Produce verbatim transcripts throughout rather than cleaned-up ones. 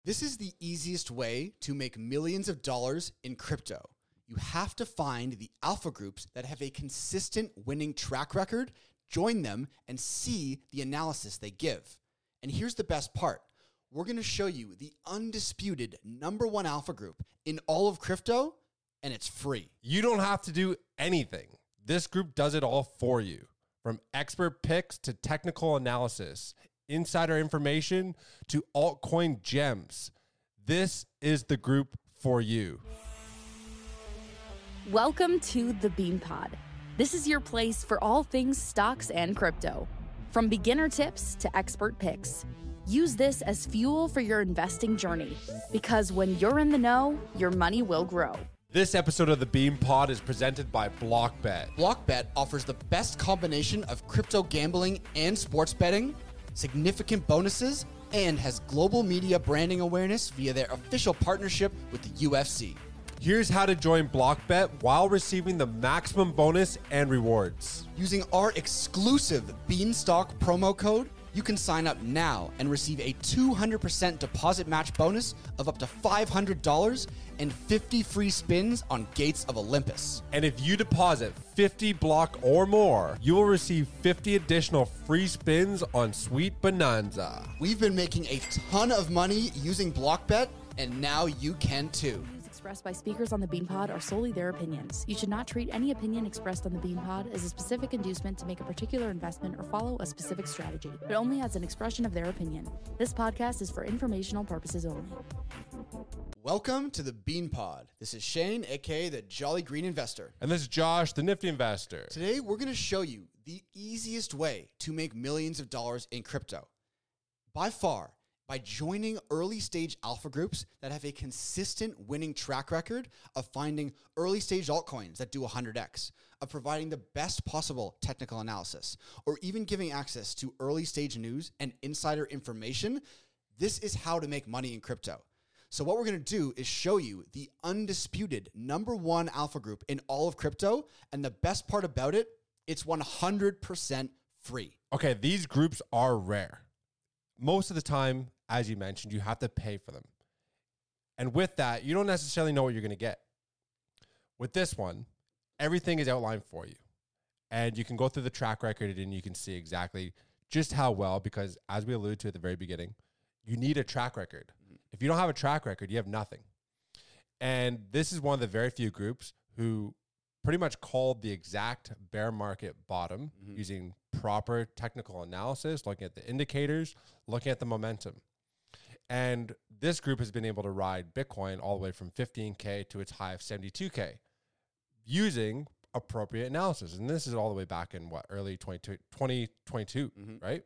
This is the easiest way to make millions of dollars in crypto. You have to find the alpha groups that have a consistent winning track record, join them, and see the analysis they give. And here's the best part. We're going to show you the undisputed number one alpha group in all of crypto, and it's free. You don't have to do anything. This group does it all for you. From expert picks to technical analysis, insider information to altcoin gems. This is the group for you. Welcome to the Bean Pod. This is your place for all things stocks and crypto. From beginner tips to expert picks. Use this as fuel for your investing journey, because when you're in the know, your money will grow. This episode of the Bean Pod is presented by Blockbet. Blockbet offers the best combination of crypto gambling and sports betting, significant bonuses, and has global media branding awareness via their official partnership with the U F C. Here's how to join Blockbet while receiving the maximum bonus and rewards. Using our exclusive Beanstalk promo code, you can sign up now and receive a two hundred percent deposit match bonus of up to five hundred dollars and fifty free spins on Gates of Olympus. And if you deposit fifty block or more, you will receive fifty additional free spins on Sweet Bonanza. We've been making a ton of money using Blockbet, and now you can too. Expressed by speakers on the Bean Pod are solely their opinions. You should not treat any opinion expressed on the Bean Pod as a specific inducement to make a particular investment or follow a specific strategy, but only as an expression of their opinion. This podcast is for informational purposes only. Welcome to the Bean Pod. This is Shane, aka the Jolly Green Investor. And this is Josh, the Nifty Investor. Today, we're going to show you the easiest way to make millions of dollars in crypto. By far, by joining early stage alpha groups that have a consistent winning track record of finding early stage altcoins that do one hundred x, of providing the best possible technical analysis, or even giving access to early stage news and insider information. This is how to make money in crypto. So what we're going to do is show you the undisputed number one alpha group in all of crypto. And the best part about it, it's one hundred percent free. Okay, these groups are rare. Most of the time, as you mentioned, you have to pay for them. And with that, you don't necessarily know what you're going to get. With this one, everything is outlined for you. And you can go through the track record and you can see exactly just how well, because as we alluded to at the very beginning, you need a track record. Mm-hmm. If you don't have a track record, you have nothing. And this is one of the very few groups who pretty much called the exact bear market bottom mm-hmm. using proper technical analysis, looking at the indicators, looking at the momentum. And this group has been able to ride Bitcoin all the way from fifteen K to its high of seventy-two K using appropriate analysis. And this is all the way back in what, early twenty twenty-two, mm-hmm. right?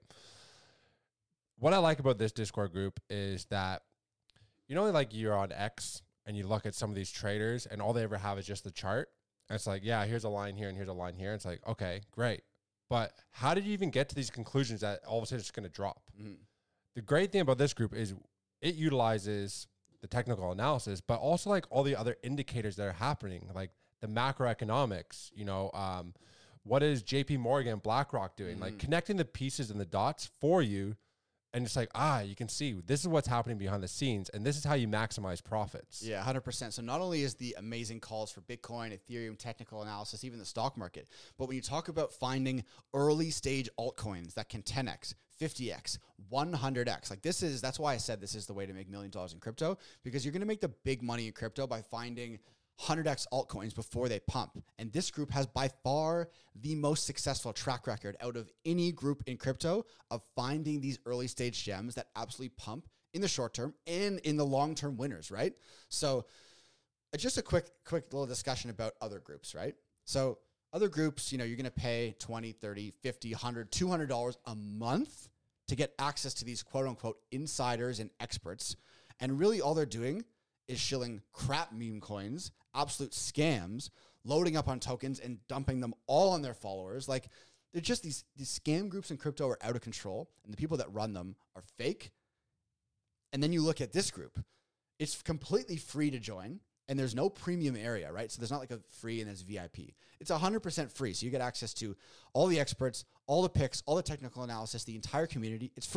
What I like about this Discord group is that, you know, like you're on X and you look at some of these traders and all they ever have is just the chart. And it's like, yeah, here's a line here and here's a line here. And it's like, okay, great. But how did you even get to these conclusions that all of a sudden it's going to drop? Mm-hmm. The great thing about this group is it utilizes the technical analysis, but also like all the other indicators that are happening, like the macroeconomics, you know, um, what is J P Morgan, BlackRock doing? Mm-hmm. Like connecting the pieces and the dots for you. And it's like, ah, you can see this is what's happening behind the scenes. And this is how you maximize profits. Yeah, one hundred percent. So not only is the amazing calls for Bitcoin, Ethereum, technical analysis, even the stock market, but when you talk about finding early stage altcoins that can ten x, fifty x, one hundred x, like this is, that's why I said this is the way to make million dollars in crypto, because you're going to make the big money in crypto by finding one hundred x altcoins before they pump. And this group has by far the most successful track record out of any group in crypto of finding these early stage gems that absolutely pump in the short term and in the long term winners, right? So just a quick, quick little discussion about other groups, right? So other groups, you know, you're going to pay twenty, thirty, fifty, one hundred, two hundred dollars a month to get access to these quote unquote insiders and experts. And really all they're doing is shilling crap meme coins, absolute scams, loading up on tokens and dumping them all on their followers. Like they're just these, these scam groups in crypto are out of control and the people that run them are fake. And then you look at this group, it's completely free to join and there's no premium area, right? So there's not like a free and there's V I P. It's one hundred percent free. So you get access to all the experts, all the picks, all the technical analysis, the entire community. It's free.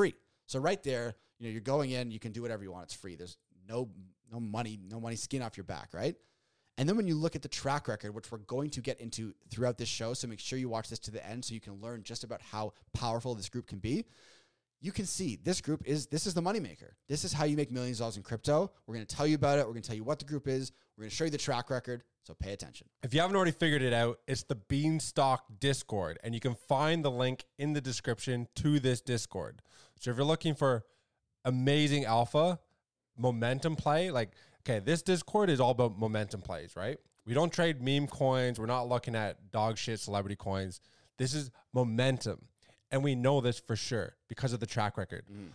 So right there, you know, you're going in, you can do whatever you want. It's free. There's no no money, no money skin off your back, right? And then when you look at the track record, which we're going to get into throughout this show, so make sure you watch this to the end so you can learn just about how powerful this group can be. You can see this group is, this is the moneymaker. This is how you make millions of dollars in crypto. We're going to tell you about it. We're going to tell you what the group is. We're going to show you the track record. So pay attention. If you haven't already figured it out, it's the Beanstalk Discord, and you can find the link in the description to this Discord. So if you're looking for amazing alpha, momentum play, like, okay, this Discord is all about momentum plays, right? We don't trade meme coins. We're not looking at dog shit celebrity coins. This is momentum. And we know this for sure because of the track record. Mm.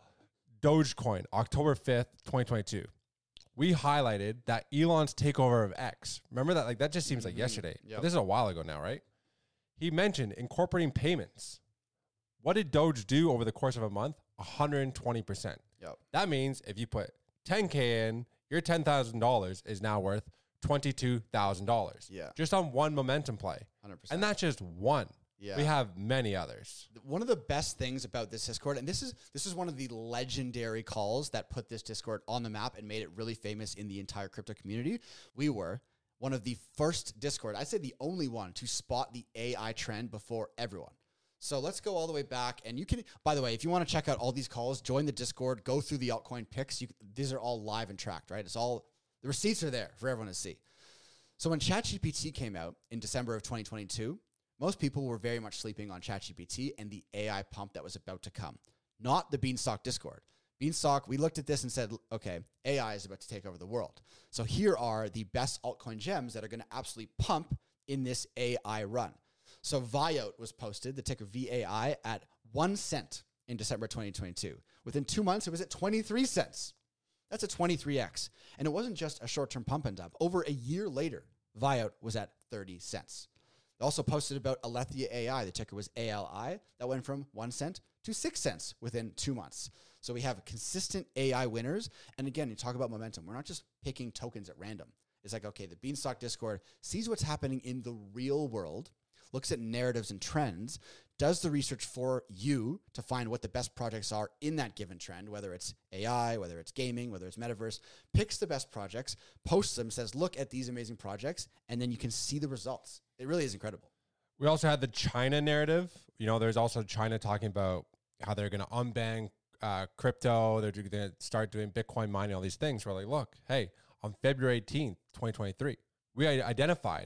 Dogecoin, October fifth, twenty twenty-two. We highlighted that Elon's takeover of X. Remember that? Like, that just seems like mm-hmm. yesterday. Yep. But this is a while ago now, right? He mentioned incorporating payments. What did Doge do over the course of a month? one hundred twenty percent. Yep. That means if you put ten K in, your ten thousand dollars is now worth twenty-two thousand dollars. Yeah. Just on one momentum play. one hundred percent. And that's just one. Yeah. We have many others. One of the best things about this Discord, and this is this is one of the legendary calls that put this Discord on the map and made it really famous in the entire crypto community. We were one of the first Discord, I'd say the only one, to spot the A I trend before everyone. So let's go all the way back. And you can, by the way, if you want to check out all these calls, join the Discord, go through the altcoin picks. You, these are all live and tracked, right? It's all, the receipts are there for everyone to see. So when ChatGPT came out in December of twenty twenty-two, most people were very much sleeping on ChatGPT and the A I pump that was about to come, not the Beanstalk Discord. Beanstalk, we looked at this and said, okay, A I is about to take over the world. So here are the best altcoin gems that are going to absolutely pump in this A I run. So Viot was posted, the ticker V A I, at one cent in December twenty twenty-two. Within two months, it was at twenty-three cents. That's a twenty-three X. And it wasn't just a short-term pump and dump. Over a year later, Viot was at thirty cents. They also posted about Alethea A I. The ticker was A L I. That went from one cent to six cents within two months. So we have consistent A I winners. And again, you talk about momentum. We're not just picking tokens at random. It's like, okay, the Beanstalk Discord sees what's happening in the real world, looks at narratives and trends, does the research for you to find what the best projects are in that given trend, whether it's A I, whether it's gaming, whether it's metaverse, picks the best projects, posts them, says, look at these amazing projects, and then you can see the results. It really is incredible. We also had the China narrative. You know, there's also China talking about how they're going to unban uh, crypto. They're going to start doing Bitcoin mining, all these things. We're like, look, hey, on February eighteenth, twenty twenty-three, we identified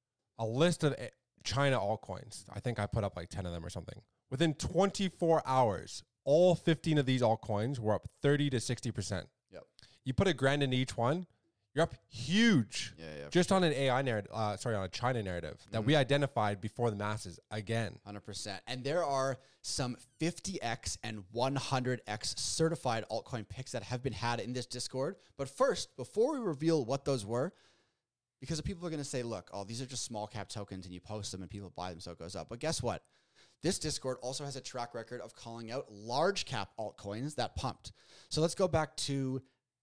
a list of China altcoins. I think I put up like ten of them or something. Within twenty-four hours, all fifteen of these altcoins were up thirty to sixty percent. Yep. You put a grand in each one, you're up huge. Yeah, yeah. Just on an A I narrative, uh, sorry, on a China narrative that mm-hmm. we identified before the masses again. one hundred percent. And there are some fifty X and one hundred X certified altcoin picks that have been had in this Discord. But first, before we reveal what those were, because people are going to say, look, oh, these are just small cap tokens and you post them and people buy them so it goes up. But guess what? This Discord also has a track record of calling out large cap altcoins that pumped. So let's go back to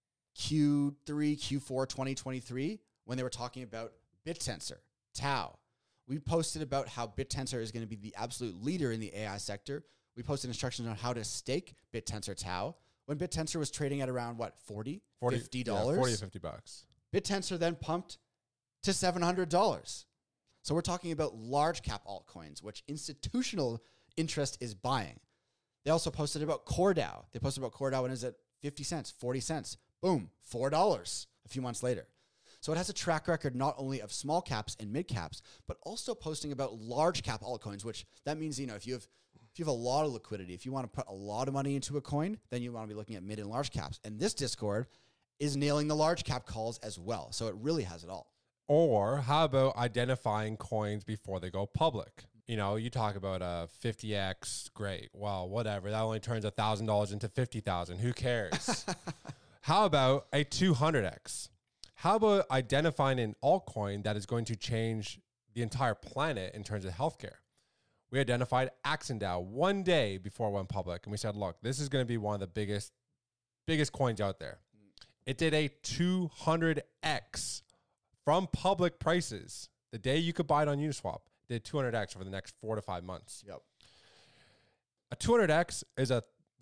Q three, Q four, twenty twenty-three when they were talking about BitTensor, Tau. We posted about how BitTensor is going to be the absolute leader in the A I sector. We posted instructions on how to stake BitTensor Tau when BitTensor was trading at around, what, forty, fifty dollars? Yeah, forty or fifty bucks. BitTensor then pumped to seven hundred dollars. So we're talking about large cap altcoins, which institutional interest is buying. They also posted about CoreDAO. They posted about CoreDAO when it was at fifty cents, forty cents. Boom, four dollars a few months later. So it has a track record not only of small caps and mid caps, but also posting about large cap altcoins, which that means, you know, if you have if you have a lot of liquidity, if you want to put a lot of money into a coin, then you want to be looking at mid and large caps. And this Discord is nailing the large cap calls as well. So it really has it all. Or how about identifying coins before they go public? You know, you talk about a fifty X, great. Well, whatever. That only turns one thousand dollars into fifty thousand dollars. Who cares? How about a two hundred X? How about identifying an altcoin that is going to change the entire planet in terms of healthcare? We identified AxonDAO one day before it went public, and we said, look, this is going to be one of the biggest, biggest coins out there. It did a two hundred X from public prices. The day you could buy it on Uniswap, did two hundred X over the next four to five months. Yep. A two hundred X is a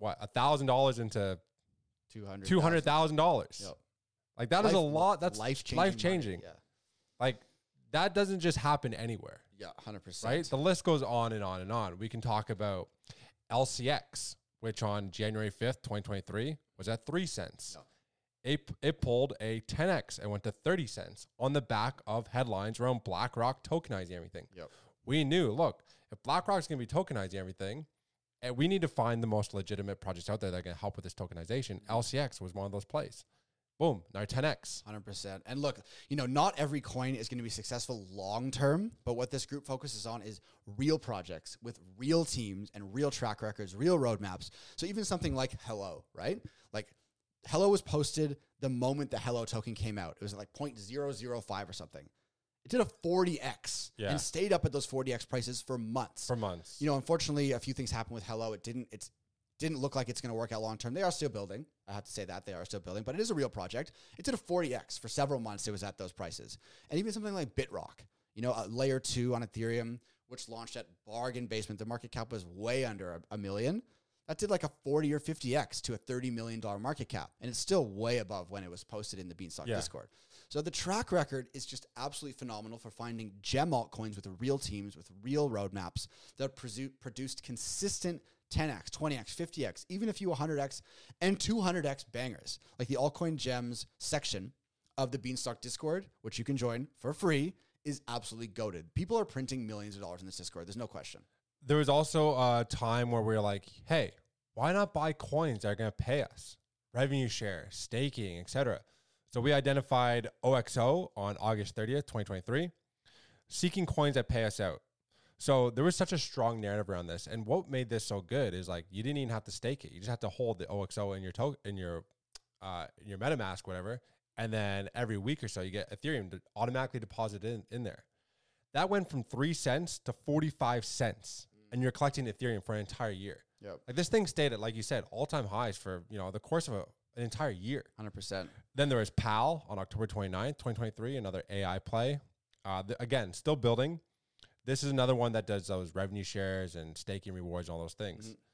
what, a thousand dollars into two hundred two hundred thousand dollars. Yep. Like that is a lot. That's life changing. life changing. Yeah. Like that doesn't just happen anywhere. Yeah, one hundred percent. Right? The list goes on and on and on. We can talk about L C X, which on January fifth, twenty twenty-three was at three cents. Yep. It, it pulled a ten X and went to thirty cents on the back of headlines around BlackRock tokenizing everything. Yep. We knew, look, if BlackRock's going to be tokenizing everything, and we need to find the most legitimate projects out there that can help with this tokenization. L C X was one of those plays. Boom, now ten X. one hundred percent. And look, you know, not every coin is going to be successful long term, but what this group focuses on is real projects with real teams and real track records, real roadmaps. So even something like Hello, right? Like Hello was posted the moment the Hello token came out. It was at like zero point zero zero five or something. It did a forty X Yeah. and stayed up at those forty X prices for months. For months. You know, unfortunately, a few things happened with Hello. It didn't, it's didn't look like it's going to work out long term. They are still building. I have to say that they are still building, but it is a real project. It did a forty X for several months. It was at those prices. And even something like BitRock, you know, a layer two on Ethereum, which launched at bargain basement. The market cap was way under a, a million. That did like a forty or fifty X to a thirty million dollars market cap. And it's still way above when it was posted in the Beanstalk Yeah. Discord. So the track record is just absolutely phenomenal for finding gem altcoins with real teams, with real roadmaps that produ- produced consistent ten X, twenty X, fifty X, even a few one hundred X and two hundred X bangers. Like the altcoin gems section of the Beanstalk Discord, which you can join for free, is absolutely goated. People are printing millions of dollars in this Discord. There's no question. There was also a time where we were like, hey, why not buy coins that are going to pay us? Revenue share, staking, et cetera. So we identified O X O on August thirtieth, twenty twenty-three, seeking coins that pay us out. So there was such a strong narrative around this. And what made this so good is like, you didn't even have to stake it. You just have to hold the O X O in your to- in your, uh, in your MetaMask, whatever. And then every week or so you get Ethereum to automatically deposited in, in there. That went from three cents to forty-five cents. And you're collecting Ethereum for an entire year. Yep. Like this thing stayed at, like you said, all-time highs for, you know, the course of a, an entire year. one hundred percent. Then there was P A L on October twenty-ninth, twenty twenty-three, another A I play. Uh, the, again, still building. This is another one that does those revenue shares and staking rewards and all those things. Mm-hmm.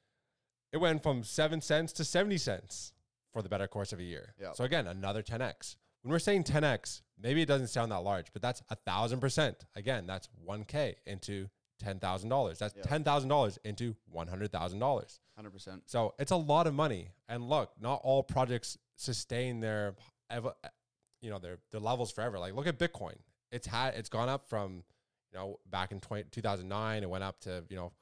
It went from seven cents to seventy cents for the better course of a year. Yep. So again, another ten X. When we're saying ten X, maybe it doesn't sound that large, but that's a thousand percent. Again, that's one K into ten thousand dollars. That's Yep. ten thousand dollars into one hundred thousand dollars. one hundred percent. So it's a lot of money. And look, not all projects sustain their, ever, you know, their their levels forever. Like look at Bitcoin. It's had it's gone up from, you know, back in twenty, two thousand nine, it went up to, you know,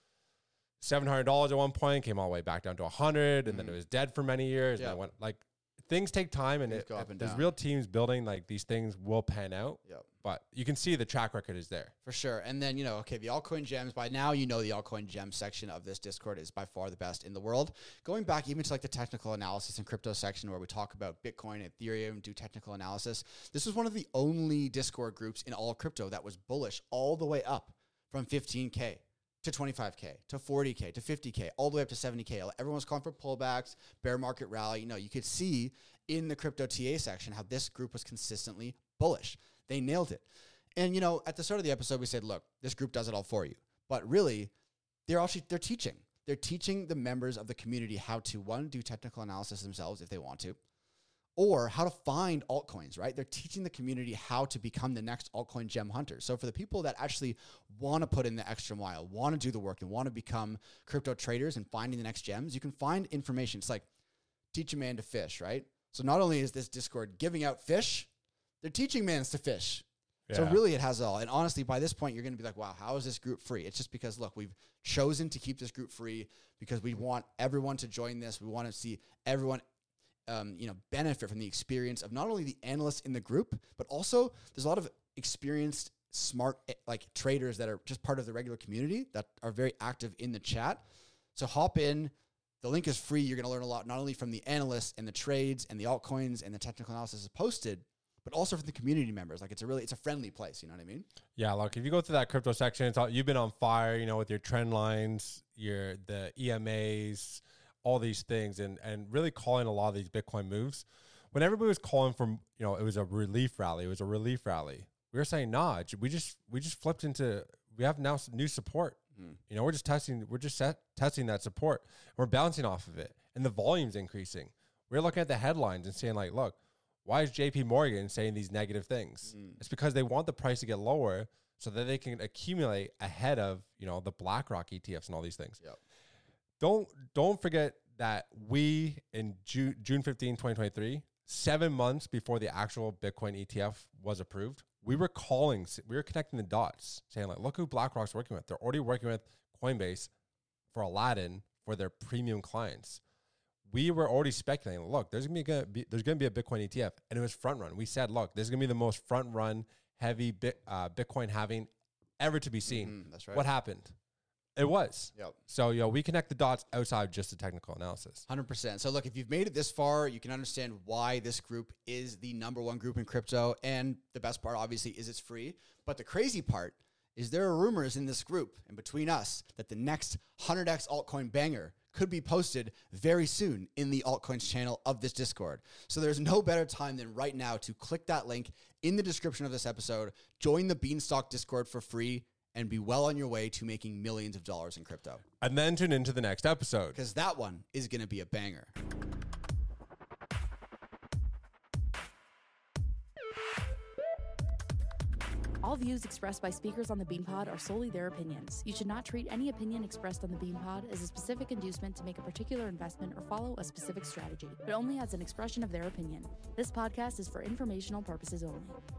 seven hundred dollars at one point, came all the way back down to one hundred, and Mm-hmm. then it was dead for many years. Yeah. And it went like things take time, and Things it, go up if and there's down. real teams building, like these things will pan out. Yep. But you can see the track record is there. For sure. And then, you know, okay, the altcoin gems, by now you know the altcoin gem section of this Discord is by far the best in the world. Going back even to like the technical analysis and crypto section where we talk about Bitcoin, Ethereum, do technical analysis, this was one of the only Discord groups in all crypto that was bullish all the way up from fifteen K to twenty-five K to forty K to fifty K, all the way up to seventy K. Everyone was calling for pullbacks, bear market rally. You know, you could see in the crypto T A section how this group was consistently bullish. They nailed it. And, you know, at the start of the episode, we said, look, this group does it all for you. But really, they're actually, they're teaching. They're teaching the members of the community how to, one, do technical analysis themselves if they want to, or how to find altcoins, right? They're teaching the community how to become the next altcoin gem hunter. So for the people that actually want to put in the extra mile, want to do the work, and want to become crypto traders and finding the next gems, you can find information. It's like teach a man to fish, right? So not only is this Discord giving out fish, they're teaching mans to fish. So Yeah. really it has all. And honestly, by this point, you're going to be like, wow, how is this group free? It's just because, look, we've chosen to keep this group free because we want everyone to join this. We want to see everyone, um, you know, benefit from the experience of not only the analysts in the group, but also there's a lot of experienced, smart, eh, like traders that are just part of the regular community that are very active in the chat. So hop in. The link is free. You're going to learn a lot, not only from the analysts and the trades and the altcoins and the technical analysis is posted, but also from the community members. Like it's a really, it's a friendly place. You know what I mean? Yeah, look, if you go through that crypto section, it's all, you've been on fire, you know, with your trend lines, your the E M As, all these things, and and really calling a lot of these Bitcoin moves. When everybody was calling for, you know, it was a relief rally, it was a relief rally. We were saying, nah, we just we just flipped into, we have now some new support. Mm. You know, we're just testing, we're just set, testing that support. We're bouncing off of it and the volume's increasing. We're looking at the headlines and saying like, look, why is J P Morgan saying these negative things? Mm. It's because they want the price to get lower so that they can accumulate ahead of, you know, the BlackRock E T Fs and all these things. Yep. Don't, don't forget that we in Ju- June fifteenth, twenty twenty-three, seven months before the actual Bitcoin E T F was approved, we were calling, we were connecting the dots saying like, look who BlackRock's working with. They're already working with Coinbase for Aladdin for their premium clients. We were already speculating, look, there's going to be, there's going to be a Bitcoin E T F, and it was front run. We said, look, this is going to be the most front run heavy bit, uh, Bitcoin halving ever to be seen. Mm-hmm, that's right. What happened? It was. Yep. So, you know, we connect the dots outside just the technical analysis. one hundred percent. So, look, if you've made it this far, you can understand why this group is the number one group in crypto. And the best part, obviously, is it's free. But the crazy part is there are rumors in this group and between us that the next one hundred X altcoin banger could be posted very soon in the altcoins channel of this Discord. So there's no better time than right now to click that link in the description of this episode, join the Beanstalk Discord for free, and be well on your way to making millions of dollars in crypto. And then tune into the next episode. Because that one is going to be a banger. All views expressed by speakers on the BeanPod are solely their opinions. You should not treat any opinion expressed on the BeanPod as a specific inducement to make a particular investment or follow a specific strategy, but only as an expression of their opinion. This podcast is for informational purposes only.